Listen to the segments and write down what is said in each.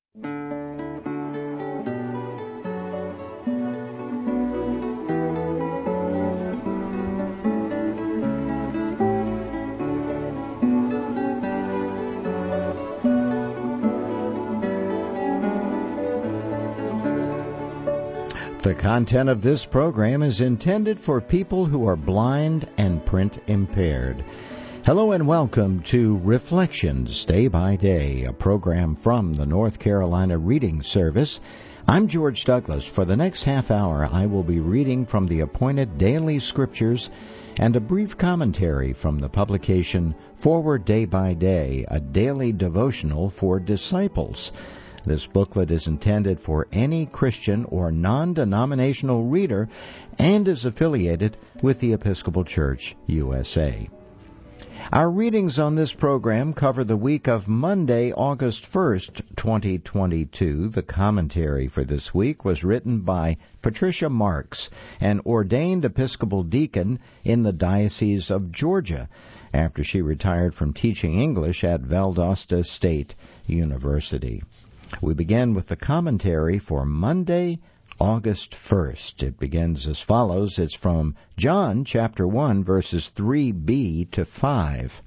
The content of this program is intended for people who are blind and print impaired. Hello and welcome to Reflections Day by Day, a program from the North Carolina Reading Service. I'm George Douglas. For the next half hour, I will be reading from the appointed daily scriptures and a brief commentary from the publication Forward Day by Day, a daily devotional for disciples. This booklet is intended for any Christian or non-denominational reader and is affiliated with the Episcopal Church, USA. Our readings on this program cover the week of Monday, August 1st, 2022. The commentary for this week was written by Patricia Marks, an ordained Episcopal deacon in the Diocese of Georgia, after she retired from teaching English at Valdosta State University. We begin with the commentary for Monday, August 1st. It begins as follows. It's from John chapter 1, verses 3b to 5.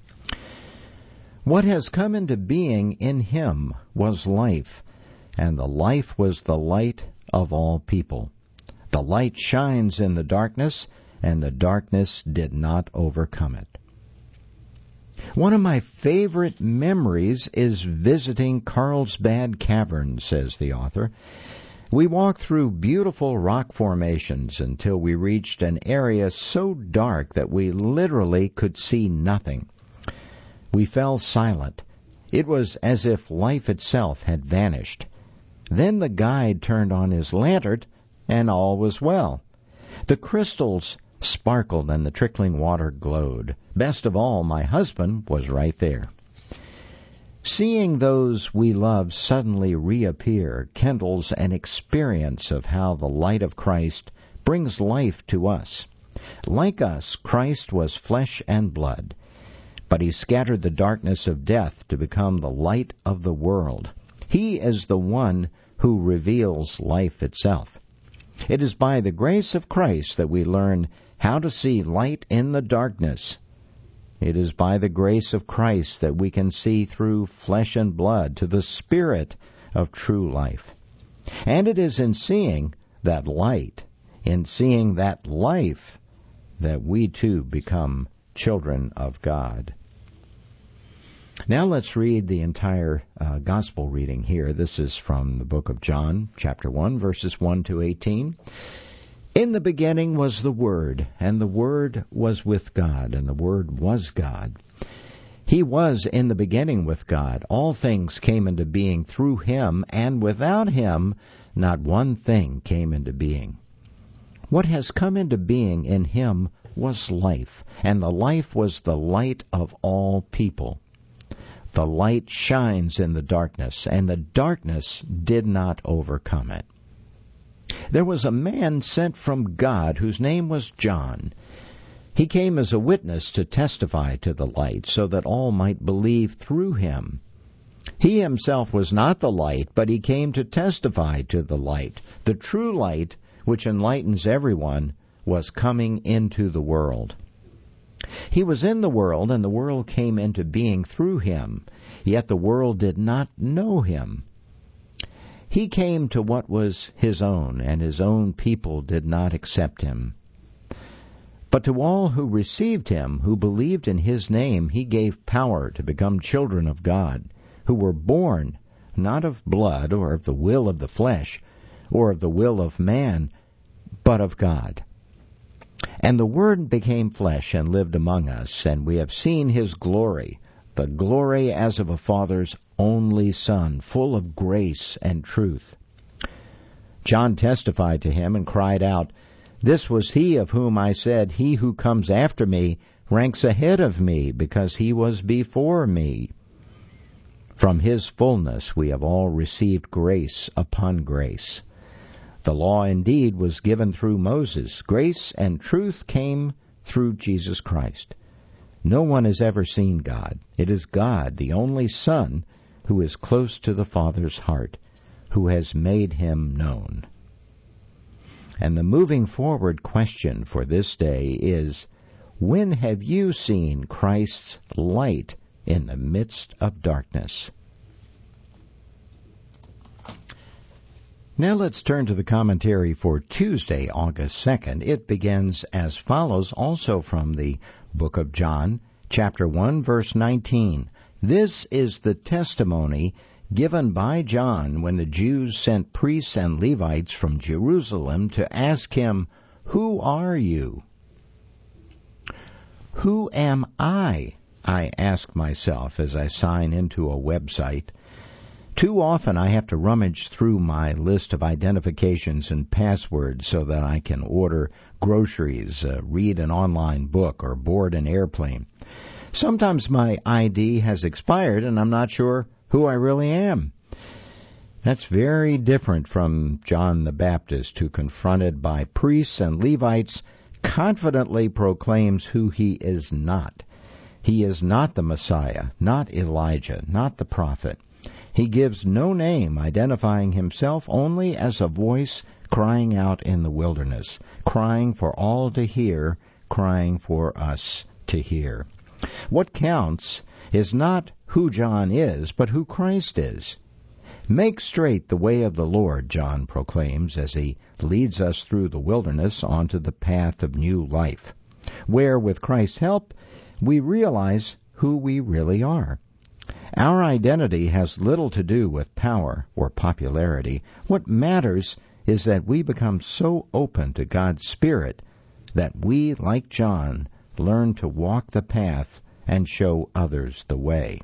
What has come into being in him was life, and the life was the light of all people. The light shines in the darkness, and the darkness did not overcome it. One of my favorite memories is visiting Carlsbad Caverns, says the author. We walked through beautiful rock formations until we reached an area so dark that we literally could see nothing. We fell silent. It was as if life itself had vanished. Then the guide turned on his lantern, and all was well. The crystals sparkled and the trickling water glowed. Best of all, my husband was right there. Seeing those we love suddenly reappear kindles an experience of how the light of Christ brings life to us. Like us, Christ was flesh and blood, but he scattered the darkness of death to become the light of the world. He is the one who reveals life itself. It is by the grace of Christ that we learn how to see light in the darkness. It is by the grace of Christ that we can see through flesh and blood to the spirit of true life. And it is in seeing that light, in seeing that life, that we too become children of God. Now let's read the entire gospel reading here. This is from the book of John, chapter 1, verses 1 to 18. In the beginning was the Word, and the Word was with God, and the Word was God. He was in the beginning with God. All things came into being through him, and without him not one thing came into being. What has come into being in him was life, and the life was the light of all people. The light shines in the darkness, and the darkness did not overcome it. There was a man sent from God whose name was John. He came as a witness to testify to the light, so that all might believe through him. He himself was not the light, but he came to testify to the light. The true light, which enlightens everyone, was coming into the world. He was in the world, and the world came into being through him, yet the world did not know him. He came to what was his own, and his own people did not accept him. But to all who received him, who believed in his name, he gave power to become children of God, who were born not of blood or of the will of the flesh or of the will of man, but of God. And the Word became flesh and lived among us, and we have seen his glory, the glory as of a Father's only Son, full of grace and truth. John testified to him and cried out, "This was he of whom I said, 'He who comes after me ranks ahead of me, because he was before me.' From his fullness we have all received grace upon grace. The law indeed was given through Moses. Grace and truth came through Jesus Christ. No one has ever seen God. It is God, the only Son, who is close to the Father's heart, who has made him known. And the moving forward question for this day is, when have you seen Christ's light in the midst of darkness? Now let's turn to the commentary for Tuesday, August 2nd. It begins as follows, also from the book of John, chapter 1, verse 19. This is the testimony given by John when the Jews sent priests and Levites from Jerusalem to ask him, "Who are you?" Who am I ask myself as I sign into a website. Too often I have to rummage through my list of identifications and passwords so that I can order groceries, read an online book, or board an airplane. Sometimes my ID has expired and I'm not sure who I really am. That's very different from John the Baptist, who, confronted by priests and Levites, confidently proclaims who he is not. He is not the Messiah, not Elijah, not the prophet. He gives no name, identifying himself only as a voice crying out in the wilderness, crying for all to hear, crying for us to hear. What counts is not who John is, but who Christ is. Make straight the way of the Lord, John proclaims as he leads us through the wilderness onto the path of new life, where, with Christ's help, we realize who we really are. Our identity has little to do with power or popularity. What matters is that we become so open to God's Spirit that we, like John, learn to walk the path and show others the way.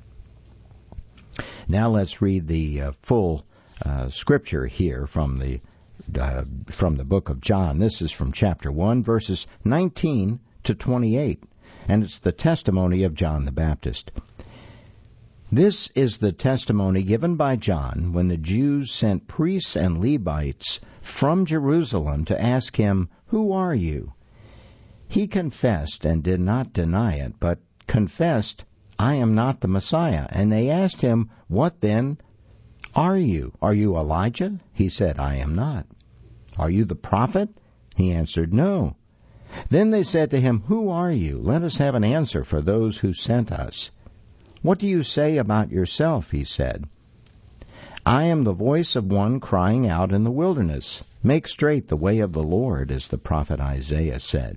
Now let's read the full scripture here from the book of John. This is from chapter 1, verses 19 to 28, and it's the testimony of John the Baptist. This is the testimony given by John when the Jews sent priests and Levites from Jerusalem to ask him, "Who are you?" He confessed and did not deny it, but confessed, "I am not the Messiah." And they asked him, "What then are you? Are you Elijah?" He said, "I am not." "Are you the prophet?" He answered, "No." Then they said to him, "Who are you? Let us have an answer for those who sent us." "What do you say about yourself?" he said. "I am the voice of one crying out in the wilderness, 'Make straight the way of the Lord,' as the prophet Isaiah said."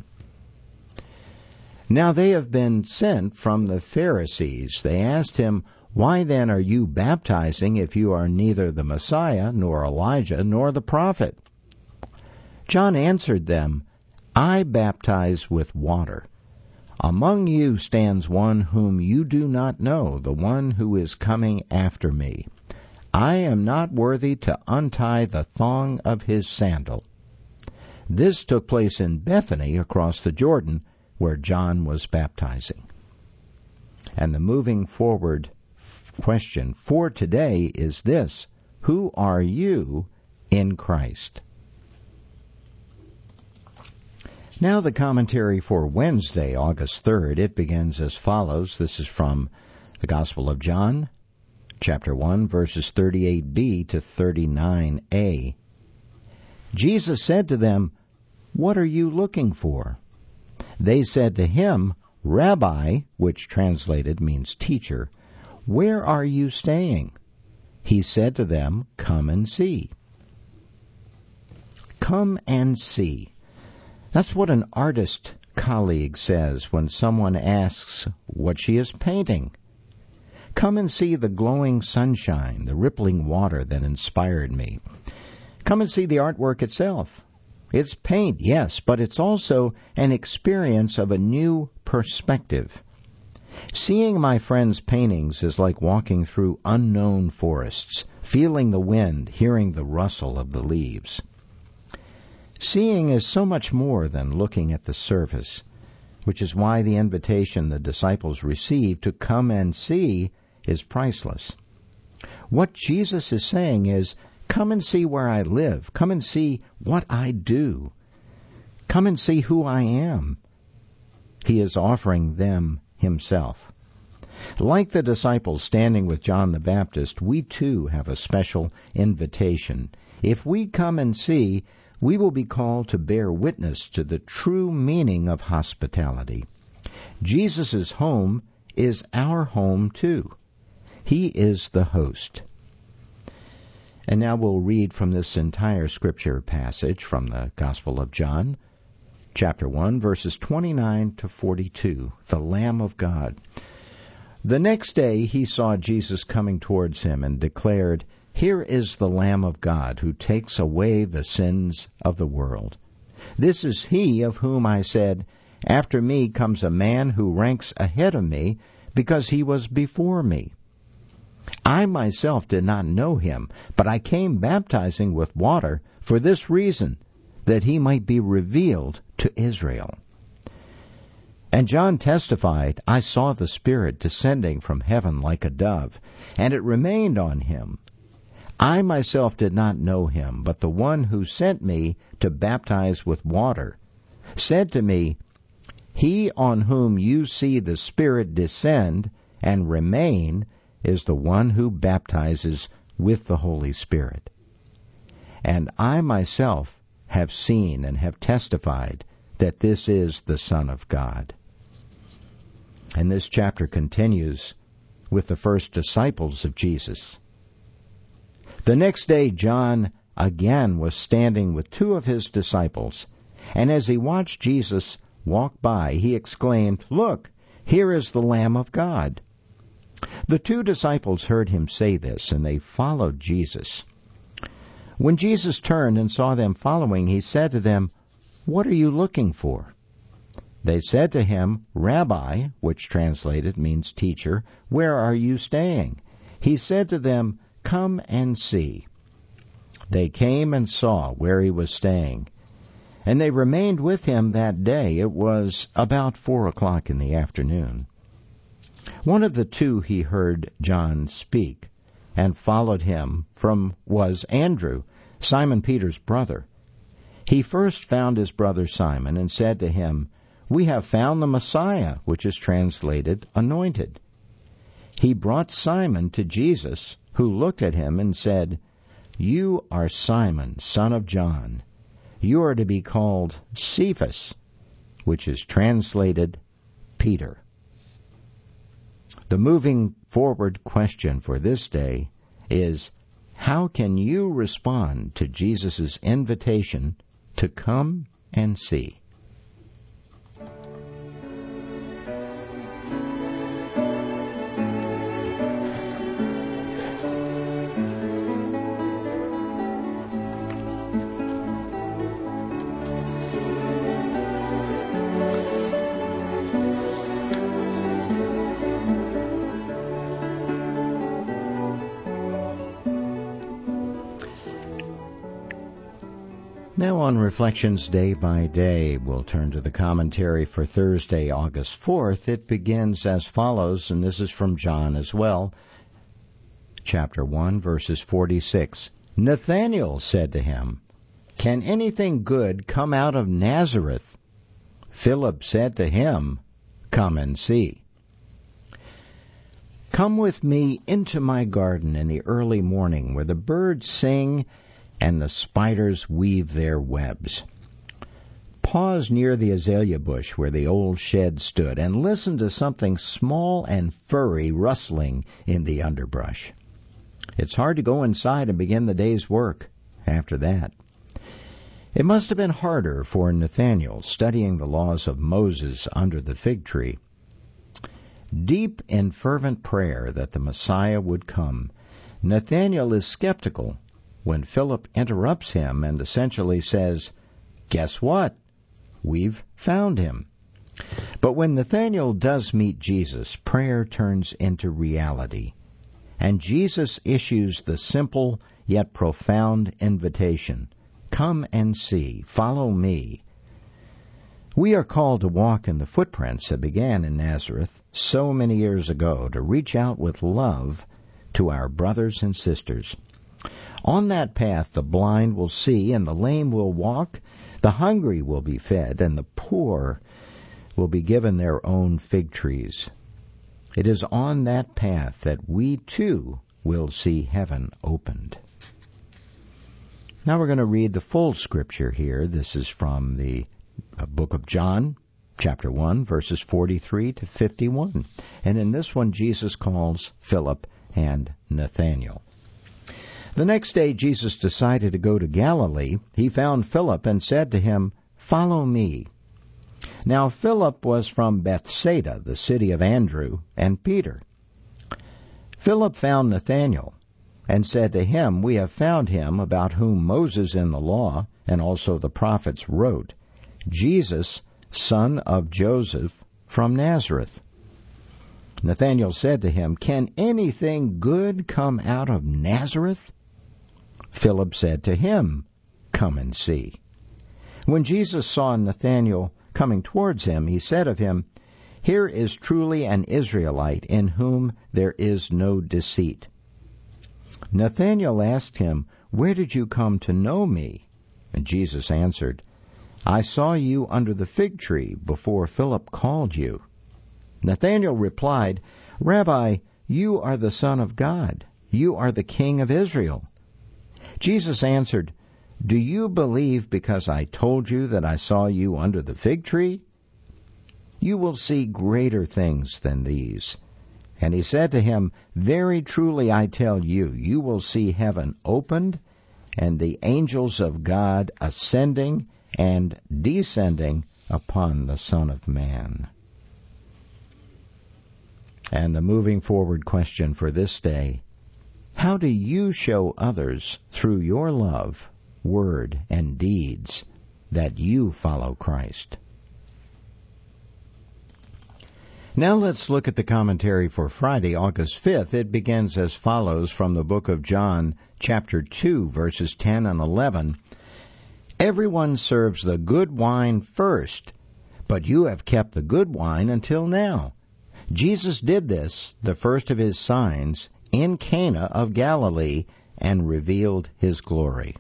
Now they have been sent from the Pharisees. They asked him, "Why then are you baptizing if you are neither the Messiah, nor Elijah, nor the prophet?" John answered them, "I baptize with water. Among you stands one whom you do not know, the one who is coming after me. I am not worthy to untie the thong of his sandal." This took place in Bethany across the Jordan, where John was baptizing. And the moving forward question for today is this: who are you in Christ? Now the commentary for Wednesday, August 3rd, it begins as follows. This is from the Gospel of John, chapter 1, verses 38b to 39a. Jesus said to them, "What are you looking for?" They said to him, "Rabbi," which translated means teacher, "where are you staying?" He said to them, "Come and see." Come and see. That's what an artist colleague says when someone asks what she is painting. Come and see the glowing sunshine, the rippling water that inspired me. Come and see the artwork itself. It's paint, yes, but it's also an experience of a new perspective. Seeing my friend's paintings is like walking through unknown forests, feeling the wind, hearing the rustle of the leaves. Seeing is so much more than looking at the surface, which is why the invitation the disciples received to come and see is priceless. What Jesus is saying is, come and see where I live. Come and see what I do. Come and see who I am. He is offering them himself. Like the disciples standing with John the Baptist, we too have a special invitation. If we come and see, we will be called to bear witness to the true meaning of hospitality. Jesus' home is our home too. He is the host. And now we'll read from this entire scripture passage from the Gospel of John, chapter 1, verses 29 to 42, the Lamb of God. The next day he saw Jesus coming towards him and declared, "Here is the Lamb of God who takes away the sins of the world. This is he of whom I said, 'After me comes a man who ranks ahead of me because he was before me.' I myself did not know him, but I came baptizing with water for this reason, that he might be revealed to Israel." And John testified, "I saw the Spirit descending from heaven like a dove, and it remained on him. I myself did not know him, but the one who sent me to baptize with water said to me, 'He on whom you see the Spirit descend and remain is the one who baptizes with the Holy Spirit.' And I myself have seen and have testified that this is the Son of God." And this chapter continues with the first disciples of Jesus. The next day John again was standing with two of his disciples, and as he watched Jesus walk by, he exclaimed, "Look, here is the Lamb of God." The two disciples heard him say this, and they followed Jesus. When Jesus turned and saw them following, he said to them, "What are you looking for?" They said to him, "Rabbi," which translated means teacher, "where are you staying?" He said to them, "Come and see." They came and saw where he was staying, and they remained with him that day. It was about 4:00 in the afternoon. One of the two he heard John speak, and followed him was Andrew, Simon Peter's brother. He first found his brother Simon and said to him, "We have found the Messiah," which is translated anointed. He brought Simon to Jesus, who looked at him and said, "You are Simon, son of John. You are to be called Cephas," which is translated Peter. The moving forward question for this day is, how can you respond to Jesus' invitation to come and see? Now on Reflections Day by Day, we'll turn to the commentary for Thursday, August 4th. It begins as follows, and this is from John as well. Chapter 1, verses 46. Nathanael said to him, "Can anything good come out of Nazareth?" Philip said to him, "Come and see." Come with me into my garden in the early morning, where the birds sing and the spiders weave their webs. Pause near the azalea bush where the old shed stood, and listen to something small and furry rustling in the underbrush. It's hard to go inside and begin the day's work after that. It must have been harder for Nathanael studying the laws of Moses under the fig tree. Deep in fervent prayer that the Messiah would come, Nathanael is skeptical when Philip interrupts him and essentially says, "Guess what? We've found him." But when Nathanael does meet Jesus, prayer turns into reality, and Jesus issues the simple yet profound invitation, "Come and see, follow me." We are called to walk in the footprints that began in Nazareth so many years ago, to reach out with love to our brothers and sisters. On that path, the blind will see, and the lame will walk, the hungry will be fed, and the poor will be given their own fig trees. It is on that path that we too will see heaven opened. Now we're going to read the full scripture here. This is from the book of John, chapter 1, verses 43 to 51. And in this one, Jesus calls Philip and Nathanael. The next day, Jesus decided to go to Galilee. He found Philip and said to him, "Follow me." Now Philip was from Bethsaida, the city of Andrew and Peter. Philip found Nathanael and said to him, "We have found him about whom Moses in the law and also the prophets wrote, Jesus, son of Joseph from Nazareth." Nathanael said to him, "Can anything good come out of Nazareth?" Philip said to him, "Come and see." When Jesus saw Nathanael coming towards him, he said of him, "Here is truly an Israelite in whom there is no deceit." Nathanael asked him, "Where did you come to know me?" And Jesus answered, "I saw you under the fig tree before Philip called you." Nathanael replied, "Rabbi, you are the Son of God. You are the King of Israel." Jesus answered, "Do you believe because I told you that I saw you under the fig tree? You will see greater things than these." And he said to him, "Very truly I tell you, you will see heaven opened, and the angels of God ascending and descending upon the Son of Man." And the moving forward question for this day: how do you show others through your love, word, and deeds that you follow Christ? Now let's look at the commentary for Friday, August 5th. It begins as follows from the book of John, chapter 2, verses 10 and 11. "Everyone serves the good wine first, but you have kept the good wine until now." Jesus did this, the first of his signs, in Cana of Galilee, and revealed his glory.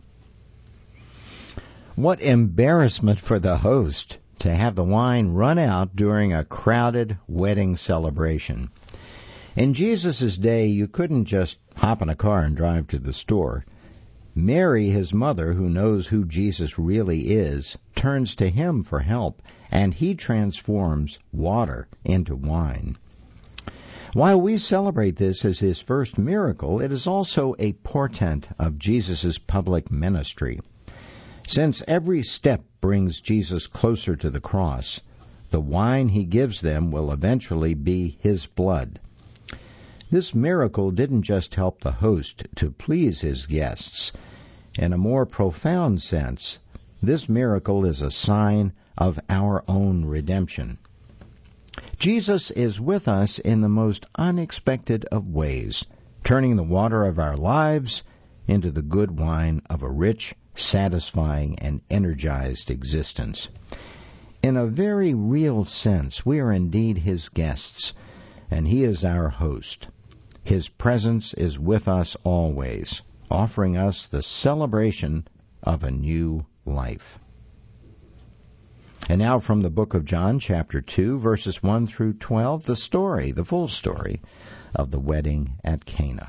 What embarrassment for the host to have the wine run out during a crowded wedding celebration. In Jesus' day, you couldn't just hop in a car and drive to the store. Mary, his mother, who knows who Jesus really is, turns to him for help, and he transforms water into wine. While we celebrate this as his first miracle, it is also a portent of Jesus' public ministry. Since every step brings Jesus closer to the cross, the wine he gives them will eventually be his blood. This miracle didn't just help the host to please his guests. In a more profound sense, this miracle is a sign of our own redemption. Jesus is with us in the most unexpected of ways, turning the water of our lives into the good wine of a rich, satisfying, and energized existence. In a very real sense, we are indeed his guests, and he is our host. His presence is with us always, offering us the celebration of a new life. And now from the book of John, chapter 2, verses 1 through 12, the full story of the wedding at Cana.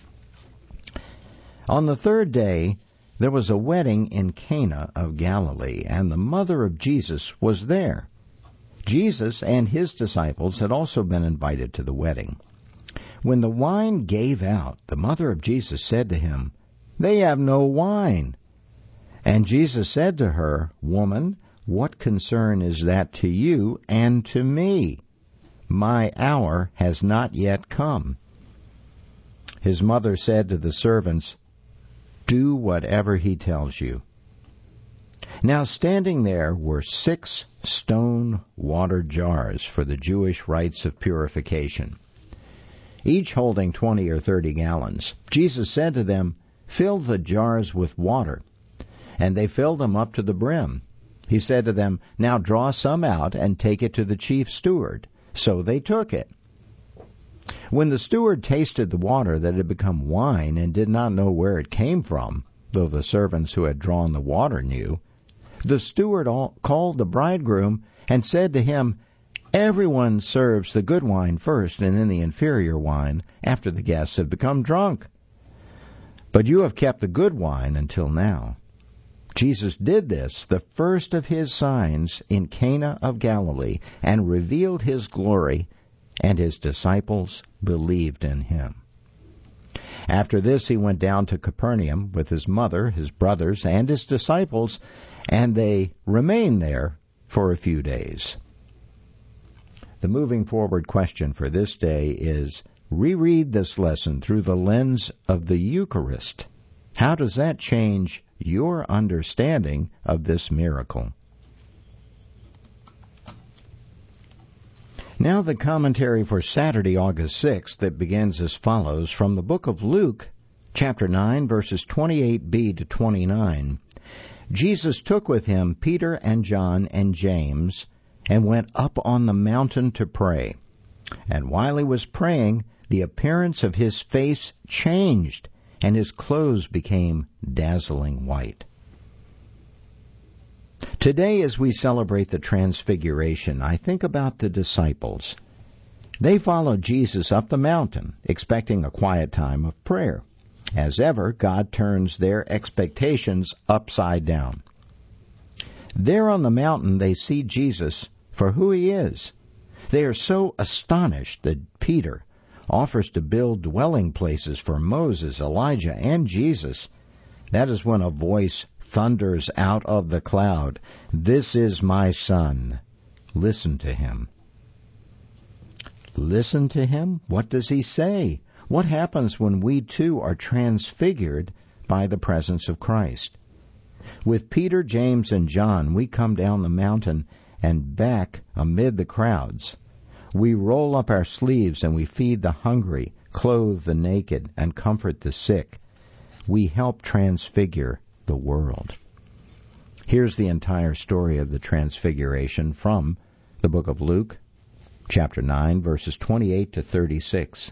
On the third day, there was a wedding in Cana of Galilee, and the mother of Jesus was there. Jesus and his disciples had also been invited to the wedding. When the wine gave out, the mother of Jesus said to him, "They have no wine." And Jesus said to her, "Woman, what concern is that to you and to me? My hour has not yet come." His mother said to the servants, "Do whatever he tells you." Now standing there were 6 stone water jars for the Jewish rites of purification, each holding 20 or 30 gallons. Jesus said to them, "Fill the jars with water." And they filled them up to the brim. He said to them, "Now draw some out and take it to the chief steward." So they took it. When the steward tasted the water that had become wine and did not know where it came from, though the servants who had drawn the water knew, the steward called the bridegroom and said to him, Everyone serves the good wine first and then the inferior wine after the guests have become drunk. But you have kept the good wine until now." Jesus did this, the first of his signs, in Cana of Galilee, and revealed his glory, and his disciples believed in him. After this he went down to Capernaum with his mother, his brothers, and his disciples, and they remained there for a few days. The moving forward question for this day is, reread this lesson through the lens of the Eucharist. How does that change your understanding of this miracle? Now the commentary for Saturday, August 6th, that begins as follows from the book of Luke, chapter 9, verses 28b to 29. Jesus took with him Peter and John and James and went up on the mountain to pray. And while he was praying, the appearance of his face changed, and his clothes became dazzling white. Today, as we celebrate the Transfiguration, I think about the disciples. They followed Jesus up the mountain, expecting a quiet time of prayer. As ever, God turns their expectations upside down. There on the mountain, they see Jesus for who he is. They are so astonished that Peter offers to build dwelling places for Moses, Elijah, and Jesus. That is when a voice thunders out of the cloud, "This is my Son. Listen to him." Listen to him? What does he say? What happens when we too are transfigured by the presence of Christ? With Peter, James, and John, we come down the mountain and back amid the crowds. We roll up our sleeves and we feed the hungry, clothe the naked, and comfort the sick. We help transfigure the world. Here's the entire story of the Transfiguration from the book of Luke, chapter 9, verses 28 to 36.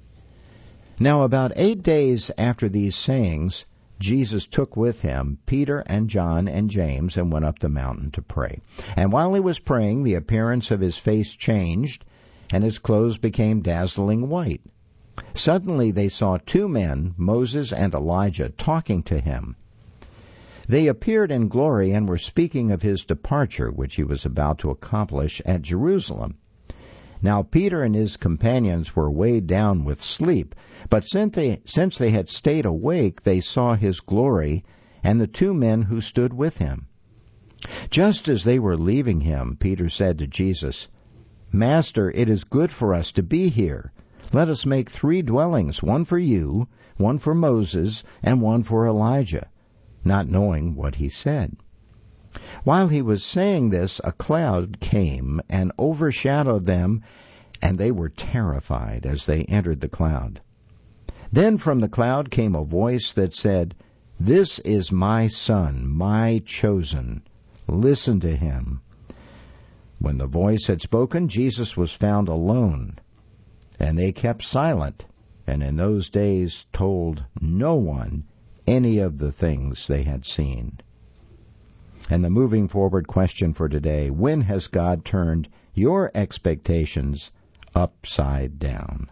Now about 8 days after these sayings, Jesus took with him Peter and John and James and went up the mountain to pray. And while he was praying, the appearance of his face changed, and his clothes became dazzling white. Suddenly they saw 2 men, Moses and Elijah, talking to him. They appeared in glory and were speaking of his departure, which he was about to accomplish at Jerusalem. Now Peter and his companions were weighed down with sleep, but since they had stayed awake, they saw his glory and the 2 men who stood with him. Just as they were leaving him, Peter said to Jesus, "Master, it is good for us to be here. Let us make 3 dwellings, one for you, one for Moses, and one for Elijah," not knowing what he said. While he was saying this, a cloud came and overshadowed them, and they were terrified as they entered the cloud. Then from the cloud came a voice that said, "This is my Son, my chosen. Listen to him." When the voice had spoken, Jesus was found alone, and they kept silent, and in those days told no one any of the things they had seen. And the moving forward question for today, when has God turned your expectations upside down?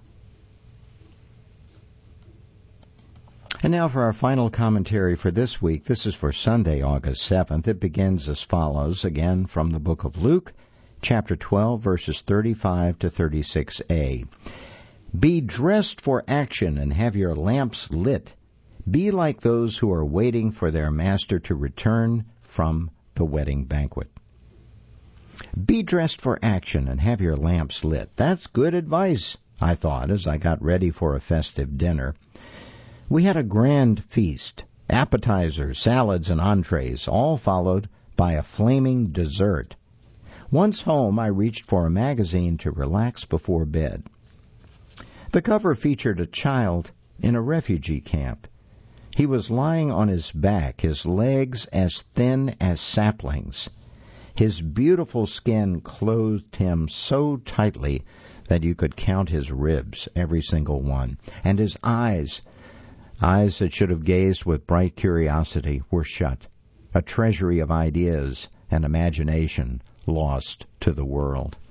And now for our final commentary for this week. This is for Sunday, August 7th. It begins as follows, again from the book of Luke, chapter 12, verses 35 to 36a. Be dressed for action and have your lamps lit. Be like those who are waiting for their master to return from the wedding banquet. Be dressed for action and have your lamps lit. That's good advice, I thought, as I got ready for a festive dinner. We had a grand feast, appetizers, salads, and entrees, all followed by a flaming dessert. Once home, I reached for a magazine to relax before bed. The cover featured a child in a refugee camp. He was lying on his back, his legs as thin as saplings. His beautiful skin clothed him so tightly that you could count his ribs, every single one. And his eyes that should have gazed with bright curiosity, were shut, a treasury of ideas and imagination lost to the world.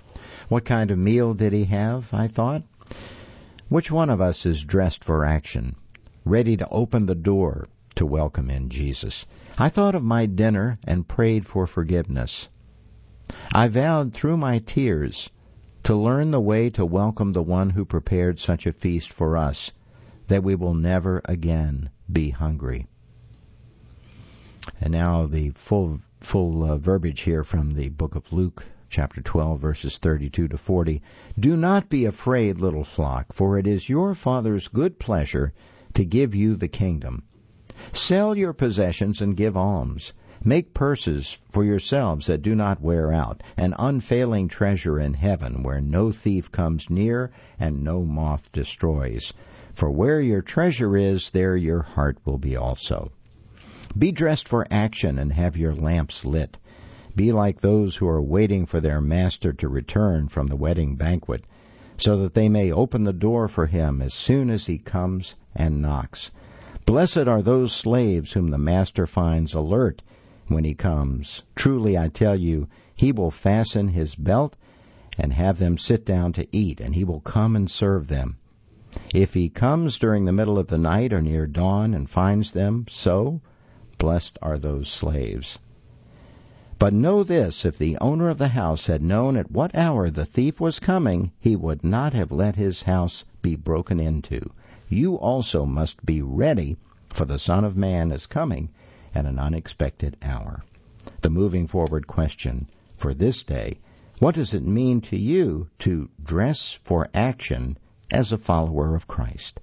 What kind of meal did he have, I thought? Which one of us is dressed for action, ready to open the door to welcome in Jesus? I thought of my dinner and prayed for forgiveness. I vowed through my tears to learn the way to welcome the one who prepared such a feast for us, that we will never again be hungry. And now the full verbiage here from the book of Luke, chapter 12, verses 32 to 40. Do not be afraid, little flock, for it is your Father's good pleasure to give you the kingdom. Sell your possessions and give alms. Make purses for yourselves that do not wear out, an unfailing treasure in heaven where no thief comes near and no moth destroys. For where your treasure is, there your heart will be also. Be dressed for action and have your lamps lit. Be like those who are waiting for their master to return from the wedding banquet, so that they may open the door for him as soon as he comes and knocks. Blessed are those slaves whom the master finds alert when he comes. Truly, I tell you, he will fasten his belt and have them sit down to eat, and he will come and serve them. If he comes during the middle of the night or near dawn and finds them so, blessed are those slaves. But know this, if the owner of the house had known at what hour the thief was coming, he would not have let his house be broken into. You also must be ready, for the Son of Man is coming at an unexpected hour. The moving forward question for this day: what does it mean to you to dress for action as a follower of Christ?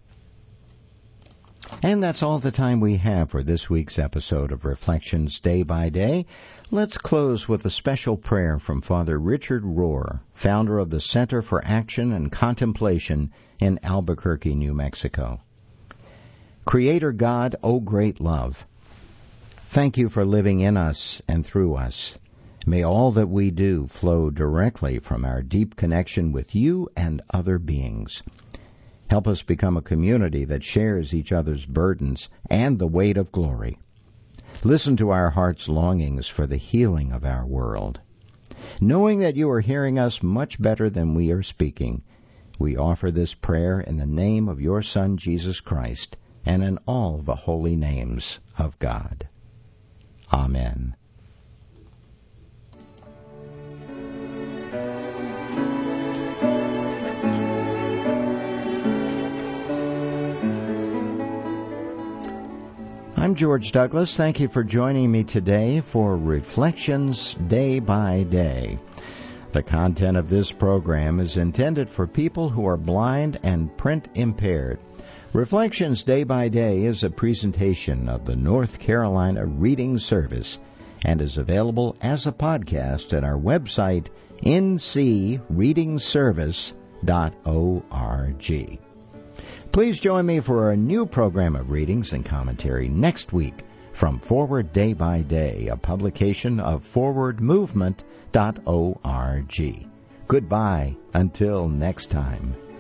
And that's all the time we have for this week's episode of Reflections Day by Day. Let's close with a special prayer from Father Richard Rohr, founder of the Center for Action and Contemplation in Albuquerque, New Mexico. Creator God, O great love, thank you for living in us and through us. May all that we do flow directly from our deep connection with you and other beings. Help us become a community that shares each other's burdens and the weight of glory. Listen to our heart's longings for the healing of our world. Knowing that you are hearing us much better than we are speaking, we offer this prayer in the name of your Son, Jesus Christ, and in all the holy names of God. Amen. I'm George Douglas. Thank you for joining me today for Reflections Day by Day. The content of this program is intended for people who are blind and print impaired. Reflections Day by Day is a presentation of the North Carolina Reading Service and is available as a podcast at our website, ncreadingservice.org. Please join me for a new program of readings and commentary next week from Forward Day by Day, a publication of forwardmovement.org. Goodbye until next time.